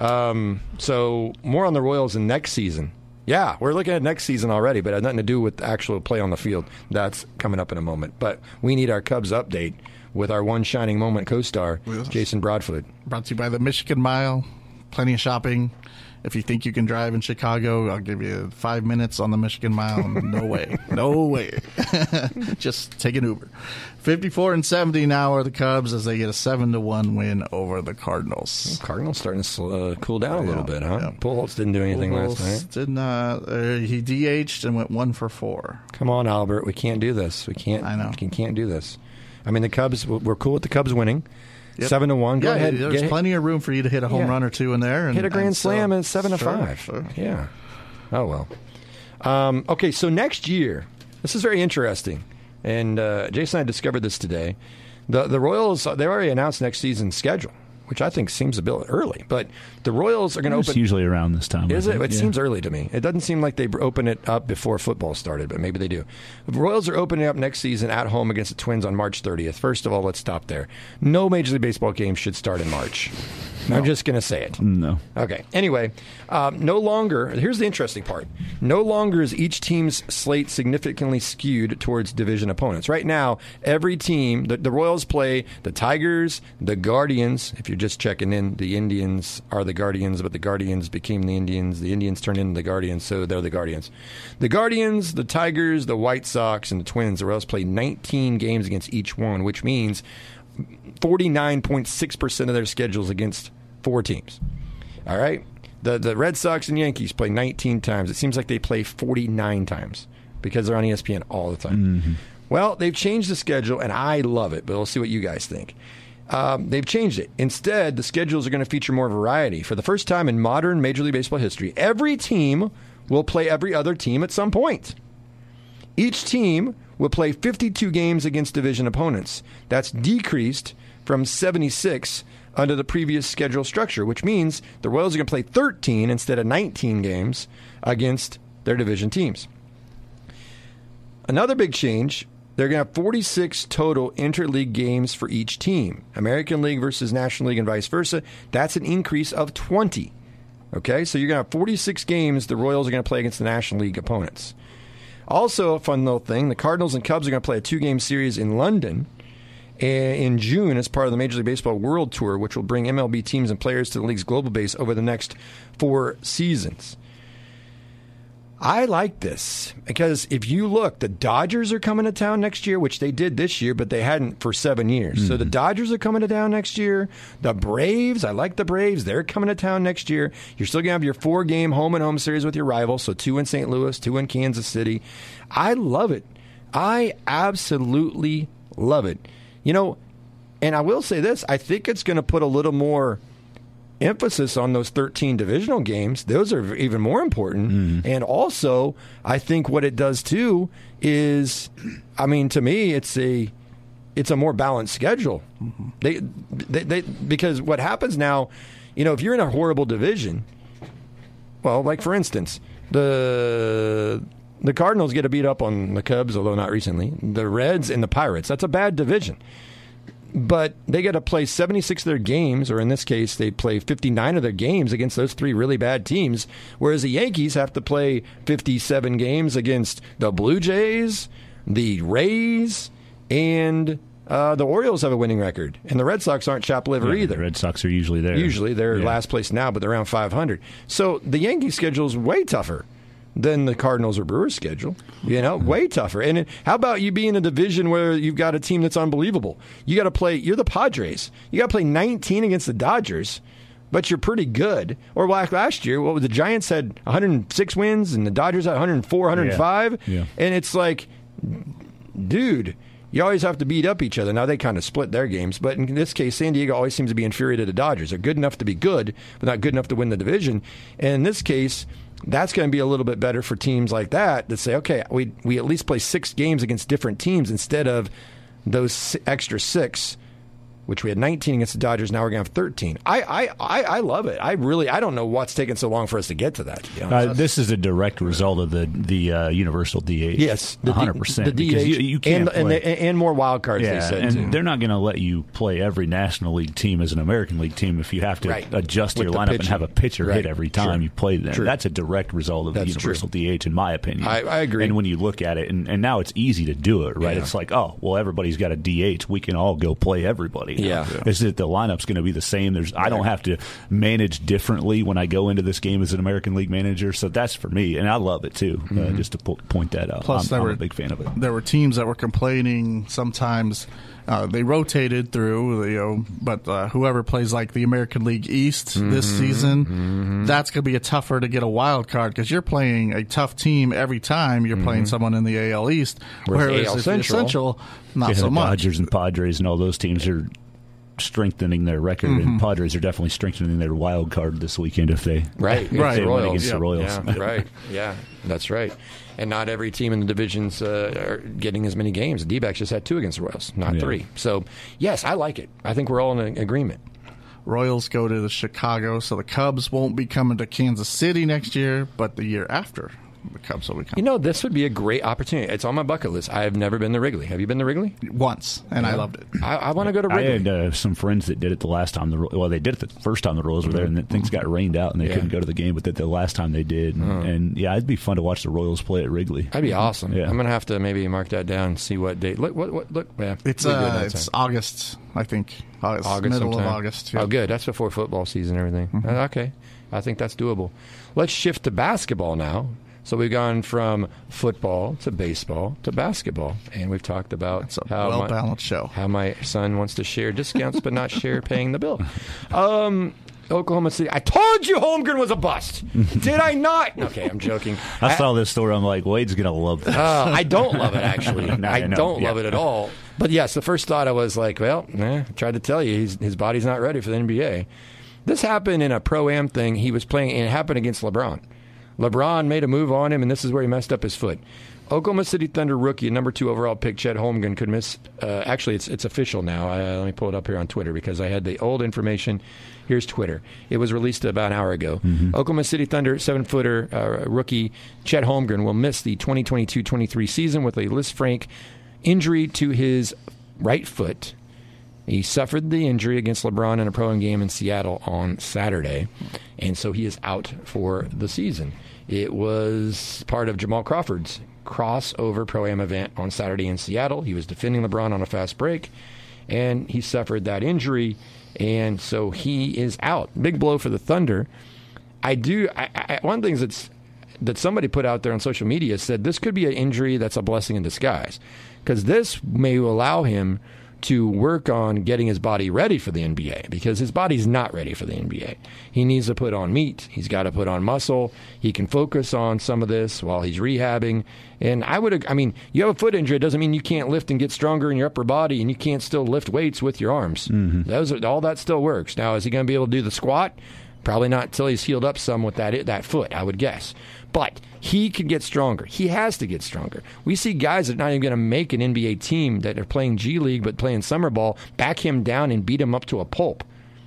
So more on the Royals in next season. Yeah, we're looking at next season already, but it has nothing to do with the actual play on the field. That's coming up in a moment. But we need our Cubs update with our one shining moment co-star, Jason Broadfoot. Brought to you by the Michigan Mile. Plenty of shopping. If you think you can drive in Chicago, I'll give you 5 minutes on the Michigan Mile. No way. No way. Just take an Uber. 54-70 now are the Cubs as they get a 7-1 win over the Cardinals. Cardinals starting to cool down a little bit, huh? Yeah. Pujols didn't do anything last night. Did not. He DH'd and went 1 for 4. Come on, Albert. We can't do this. We can't. I know. We can't do this. I mean, the Cubs. We're cool with the Cubs winning. 7-1. Go ahead. There's plenty of room for you to hit a home run or two in there. Hit a grand slam and 7-5. Sure. Yeah. Oh, well. Okay, so next year, this is very interesting. And Jason and I discovered this today. The Royals, they already announced next season's schedule, which I think seems a bit early. But the Royals are going to open. It's usually around this time. Is it? It seems early to me. It doesn't seem like they open it up before football started, but maybe they do. The Royals are opening up next season at home against the Twins on March 30th. First of all, let's stop there. No Major League Baseball game should start in March. No. I'm just going to say it. No. Okay. Anyway, no longer, here's the interesting part. No longer is each team's slate significantly skewed towards division opponents. Right now, every team, the Royals play the Tigers, the Guardians. If you're just checking in, the Indians are the Guardians, but the Guardians became the Indians. The Indians turned into the Guardians, so they're the Guardians. The Guardians, the Tigers, the White Sox, and the Twins, the Royals play 19 games against each one, which means 49.6% of their schedules against 4 teams. All right? The Red Sox and Yankees play 19 times. It seems like they play 49 times because they're on ESPN all the time. Mm-hmm. Well, they've changed the schedule, and I love it, but we'll see what you guys think. They've changed it. Instead, the schedules are going to feature more variety. For the first time in modern Major League Baseball history, every team will play every other team at some point. Each team will play 52 games against division opponents. That's decreased from 76 under the previous schedule structure, which means the Royals are going to play 13 instead of 19 games against their division teams. Another big change they're going to have 46 total interleague games for each team. American League versus National League and vice versa. That's an increase of 20. Okay, so you're going to have 46 games the Royals are going to play against the National League opponents. Also, a fun little thing, the Cardinals and Cubs are going to play a 2-game series in London in June as part of the Major League Baseball World Tour, which will bring MLB teams and players to the league's global base over the next 4 seasons. I like this because if you look, the Dodgers are coming to town next year, which they did this year, but they hadn't for 7 years. Mm-hmm. So the Dodgers are coming to town next year. The Braves, I like the Braves. They're coming to town next year. You're still going to have your 4-game home-and-home series with your rivals, so 2 in St. Louis, 2 in Kansas City. I love it. I absolutely love it. You know, and I will say this, I think it's going to put a little more emphasis on those 13 divisional games. Those are even more important. Mm-hmm. And also, I think what it does too is, I mean, to me, it's a more balanced schedule. Mm-hmm. They because what happens now, you know, if you're in a horrible division, well, like for instance, the Cardinals get a beat up on the Cubs, although not recently. The Reds and the Pirates. That's a bad division. But they get to play 76 of their games, or in this case, they play 59 of their games against those 3 really bad teams, whereas the Yankees have to play 57 games against the Blue Jays, the Rays, and the Orioles have a winning record. And the Red Sox aren't chopped liver either. The Red Sox are usually there. Usually. They're last place now, but they're around 500. So the Yankee schedule is way tougher than the Cardinals or Brewers schedule, you know, way tougher. And how about you be in a division where you've got a team that's unbelievable? You got to play, you're the Padres. You got to play 19 against the Dodgers, but you're pretty good. Or like last year, what was the Giants had 106 wins and the Dodgers had 104, 105. Yeah. And it's like, dude, you always have to beat up each other. Now they kind of split their games, but in this case, San Diego always seems to be inferior to the Dodgers. They're good enough to be good, but not good enough to win the division. And in this case, that's going to be a little bit better for teams like that say, okay, we at least play 6 games against different teams instead of those extra 6, which we had 19 against the Dodgers. Now we're going to have 13. I love it. I don't know what's taking so long for us to get to that. To be honest. This is a direct result of the universal DH. Yes, 100%. The DH you can't and more wild cards. Yeah, they said and too. They're not going to let you play every National League team as an American League team if you have to adjust your lineup and have a pitcher hit every time you play them. That's a direct result of the universal DH, in my opinion. I agree. And when you look at it, and now it's easy to do it, right? Yeah. It's like, oh, well, everybody's got a DH. We can all go play everybody. Yeah. Is it the lineup's going to be the same? I don't have to manage differently when I go into this game as an American League manager. So that's for me, and I love it too. Just to point that out. Plus, I'm a big fan of it. There were teams that were complaining sometimes. They rotated through, but whoever plays like the American League East this season, that's going to be tougher to get a wild card because you're playing a tough team every time you're playing someone in the AL East. Whereas AL Central, not so much. Dodgers and Padres and all those teams are strengthening their record, and Padres are definitely strengthening their wild card this weekend if they win against the Royals. Yeah, right. Yeah, that's right. And not every team in the divisions are getting as many games. The D-backs just had 2 against the Royals, not 3. So, yes, I like it. I think we're all in agreement. Royals go to the Chicago, so the Cubs won't be coming to Kansas City next year, but the year after. The Cubs will be coming. You know, this would be a great opportunity. It's on my bucket list. I have never been to Wrigley. Have you been to Wrigley? Once, and I loved it. I want to go to Wrigley. I had some friends that did it the last time. They did it the first time the Royals were there, and then things got rained out, and they couldn't go to the game. But the last time they did, and it'd be fun to watch the Royals play at Wrigley. That'd be awesome. Yeah. I'm going to have to maybe mark that down and see what date. Look. Yeah, it's August, I think. August, middle sometime. Of August. Yeah. Oh, good. That's before football season and everything. Okay, I think that's doable. Let's shift to basketball now. So we've gone from football to baseball to basketball, and we've talked about how well-balanced show. How my son wants to share discounts but not share paying the bill. Oklahoma City. I told you Holmgren was a bust. Did I not? Okay, I'm joking. I saw this story. I'm like, Wade's going to love this. I don't love it, actually. I don't love it at all. But yes, the first thought I was like, well, I tried to tell you, his body's not ready for the NBA. This happened in a Pro-Am thing he was playing, and it happened against LeBron. LeBron made a move on him, and this is where he messed up his foot. Oklahoma City Thunder rookie, number 2 overall pick, Chet Holmgren, could miss. Actually, it's official now. Let me pull it up here on Twitter because I had the old information. Here's Twitter. It was released about an hour ago. Oklahoma City Thunder 7-footer rookie Chet Holmgren will miss the 2022-23 season with a Lisfranc injury to his right foot. He suffered the injury against LeBron in a pro-am game in Seattle on Saturday, and so he is out for the season. It was part of Jamal Crawford's crossover pro-am event on Saturday in Seattle. He was defending LeBron on a fast break, and he suffered that injury, and so he is out. Big blow for the Thunder. One thing that somebody put out there on social media said this could be an injury that's a blessing in disguise, because this may allow him to work on getting his body ready for the NBA, because his body's not ready for the NBA. He needs to put on meat. He's got to put on muscle. He can focus on some of this while he's rehabbing. And you have a foot injury, it doesn't mean you can't lift and get stronger in your upper body, and you can't still lift weights with your arms. Mm-hmm. All that still works. Now, is he going to be able to do the squat? Probably not until he's healed up some with that foot, I would guess. But he can get stronger. He has to get stronger. We see guys that are not even going to make an NBA team that are playing G League but playing summer ball, back him down and beat him up to a pulp.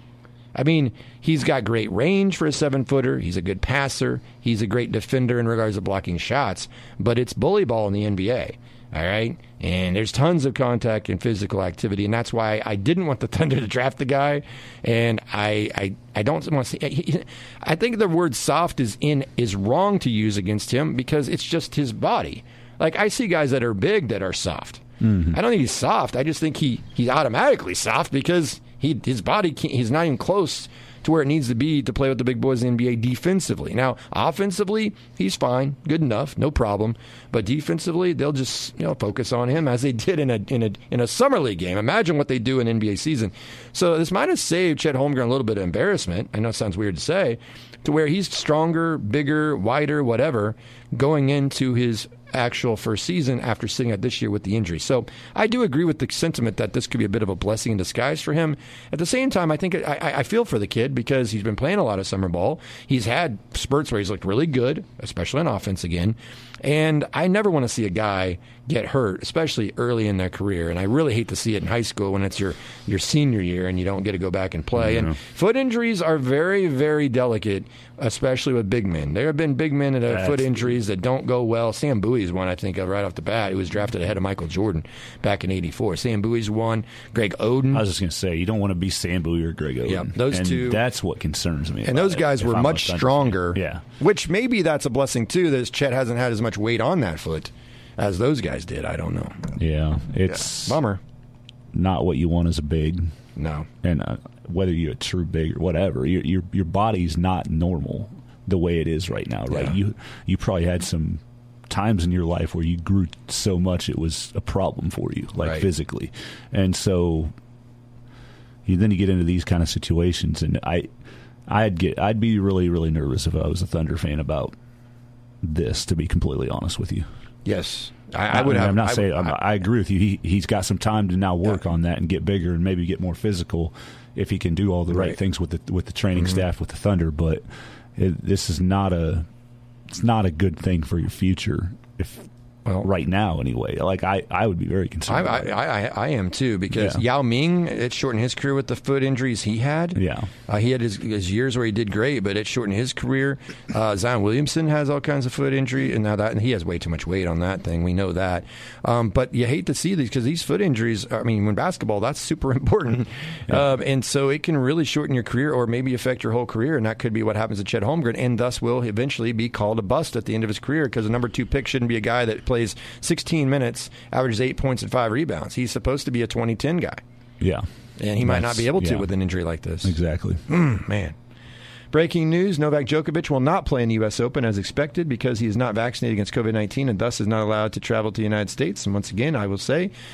I mean, he's got great range for a 7-footer. He's a good passer. He's a great defender in regards to blocking shots. But it's bully ball in the NBA. All right? And there's tons of contact and physical activity, and that's why I didn't want the Thunder to draft the guy. And I don't want to say. I think the word soft is wrong to use against him, because it's just his body. Like, I see guys that are big that are soft. Mm-hmm. I don't think he's soft. I just think he's automatically soft because his body he's not even close to where it needs to be to play with the big boys in the NBA defensively. Now, offensively, he's fine, good enough, no problem. But defensively, they'll just focus on him as they did in a summer league game. Imagine what they do in NBA season. So this might have saved Chet Holmgren a little bit of embarrassment. I know it sounds weird to say, to where he's stronger, bigger, wider, whatever, going into his actual first season after sitting out this year with the injury. So I do agree with the sentiment that this could be a bit of a blessing in disguise for him. At the same time, I think I feel for the kid, because he's been playing a lot of summer ball. He's had spurts where he's looked really good, especially on offense again. And I never want to see a guy get hurt, especially early in their career. And I really hate to see it in high school when it's your senior year and you don't get to go back and play. And foot injuries are very, very delicate, especially with big men. There have been big men that have foot injuries that don't go well. Sam Bowie's one, I think, of right off the bat. He was drafted ahead of Michael Jordan back in '84. Sam Bowie's one. Greg Oden. I was just going to say, you don't want to be Sam Bowie or Greg Oden. Yeah, those two. That's what concerns me. And those guys were much stronger. Yeah. Which maybe that's a blessing, too, that Chet hasn't had as much weight on that foot as those guys did. I don't know. Yeah, it's bummer. Not what you want as a big. No. And whether you're a true big or whatever, your body's not normal the way it is right now, right? Yeah. You probably had some times in your life where you grew so much it was a problem for you, like physically. And so then you get into these kind of situations, and I'd be really, really nervous if I was a Thunder fan about this, to be completely honest with you. Yes. I would have. I'm not saying I agree with you. He's got some time to now work on that and get bigger and maybe get more physical if he can do all the right things with the training staff with the Thunder. But this is not a good thing for your future right now anyway. Like I would be very concerned. I am too, because Yao Ming, it shortened his career with the foot injuries he had. Yeah, he had his years where he did great, but it shortened his career. Zion Williamson has all kinds of foot injury, and he has way too much weight on that thing. We know that. But you hate to see these, because these foot injuries, I mean, when basketball, that's super important. And so it can really shorten your career or maybe affect your whole career, and that could be what happens to Chet Holmgren, and thus will eventually be called a bust at the end of his career, because the number 2 pick shouldn't be a guy that plays 16 minutes, averages 8 points and 5 rebounds. He's supposed to be a 20-10 guy. Yeah. And he might not be able to with an injury like this. Exactly. Man. Breaking news, Novak Djokovic will not play in the U.S. Open as expected because he is not vaccinated against COVID-19 and thus is not allowed to travel to the United States. And once again, Novak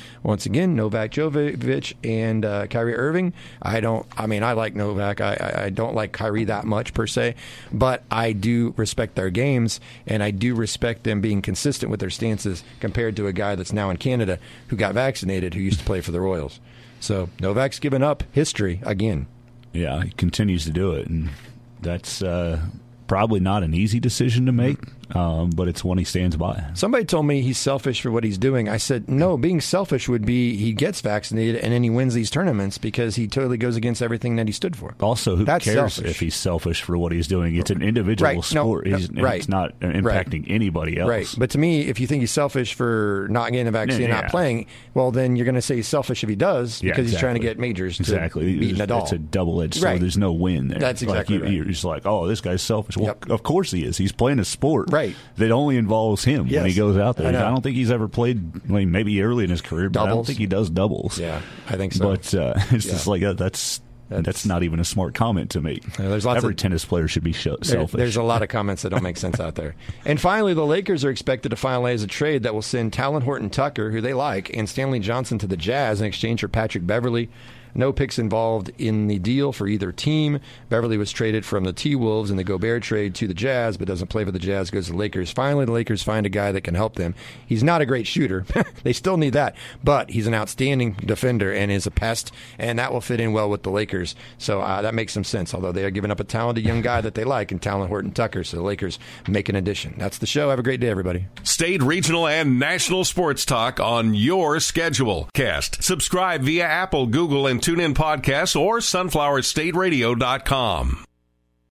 Djokovic and Kyrie Irving, I like Novak. I don't like Kyrie that much per se, but I do respect their games, and I do respect them being consistent with their stances compared to a guy that's now in Canada who got vaccinated, who used to play for the Royals. So Novak's given up history again. Yeah, he continues to do it, and that's probably not an easy decision to make. but it's one he stands by. Somebody told me he's selfish for what he's doing. I said, no, being selfish would be he gets vaccinated and then he wins these tournaments because he totally goes against everything that he stood for. Also, who cares selfish. If he's selfish for what he's doing? It's an individual sport. It's not impacting anybody else. Right. But to me, if you think he's selfish for not getting a vaccine and not playing, well, then you're going to say he's selfish if he does because he's trying to get majors to beat Nadal. It's a double-edged sword. There's no win there. That's exactly right. You're just like, oh, this guy's selfish. Well, of course he is. He's playing a sport that only involves him when he goes out there. I don't think he's ever played, maybe early in his career, but I don't think he does doubles. Yeah, I think so. But it's just like, that's not even a smart comment to make. Every tennis player should be selfish. There's a lot of comments that don't make sense out there. And finally, the Lakers are expected to finalize a trade that will send Talon Horton-Tucker, who they like, and Stanley Johnson to the Jazz in exchange for Patrick Beverley. No picks involved in the deal for either team. Beverley was traded from the T-Wolves in the Gobert trade to the Jazz, but doesn't play for the Jazz, goes to the Lakers. Finally, the Lakers find a guy that can help them. He's not a great shooter. They still need that, but he's an outstanding defender and is a pest, and that will fit in well with the Lakers. So that makes some sense, although they are giving up a talented young guy that they like in Talon Horton-Tucker, so the Lakers make an addition. That's the show. Have a great day, everybody. State, regional, and national sports talk on your schedule. Subscribe via Apple, Google, and TuneIn podcasts or sunflowerstateradio.com.